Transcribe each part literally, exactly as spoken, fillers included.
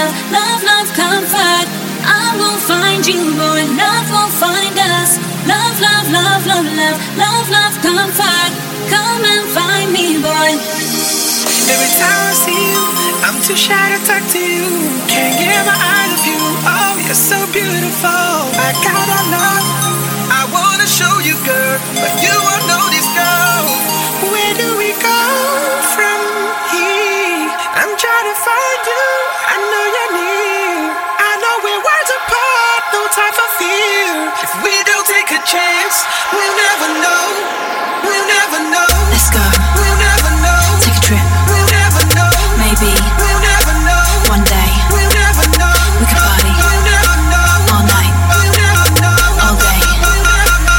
love, love, love, comfort. I will find you, boy. Love will find us. Love, love, love, love, love, love, love, comfort. Come and find me, boy. Every time I see you, I'm too shy to talk to you. Can't get my eyes off you. Oh, you're so beautiful. I gotta love. I wanna show you, girl, but you won't know this, girl. Where do we go from here? I'm trying to find you. I know you're near. I know we're worlds apart. No time for fear. If we don't take a chance, we'll never know. We'll never know. Let's go. We'll never know. Take a trip. We'll never know. Maybe We'll never know. one day We'll never know. we could party We'll never know. all night, We'll never know. all day. We'll never know.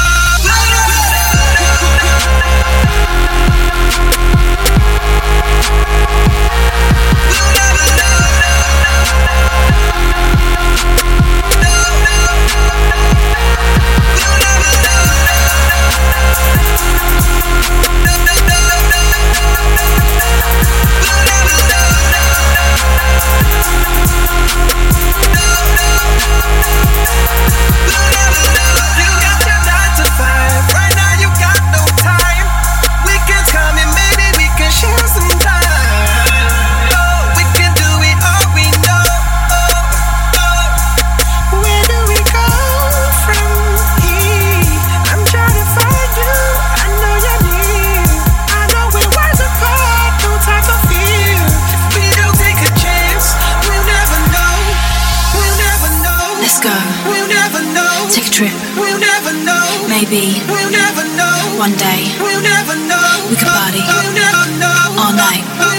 We'll never Take a trip. We'll never know. Maybe We'll never know. one day We'll never know. we could party We'll never know. all night, We'll